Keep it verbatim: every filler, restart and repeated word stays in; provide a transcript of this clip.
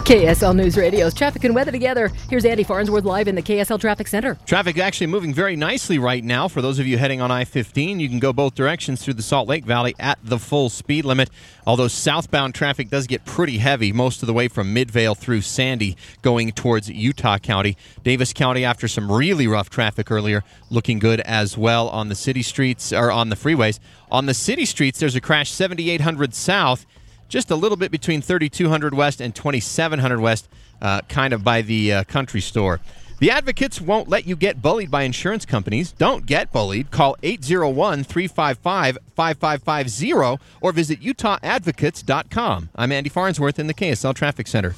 K S L News Radio's traffic and weather together. Here's Andy Farnsworth live in the K S L Traffic Center. Traffic actually moving very nicely right now. For those of you heading on I fifteen, you can go both directions through the Salt Lake Valley at the full speed limit. Although southbound traffic does get pretty heavy most of the way from Midvale through Sandy going towards Utah County. Davis County, after some really rough traffic earlier, looking good as well on the city streets or on the freeways. On the city streets, there's a crash seventy-eight hundred south. Just a little bit between thirty-two hundred west and twenty-seven hundred west, uh, kind of by the uh, country store. The advocates won't let you get bullied by insurance companies. Don't get bullied. Call eight zero one, three five five, five five five zero or visit utah advocates dot com. I'm Andy Farnsworth in the K S L Traffic Center.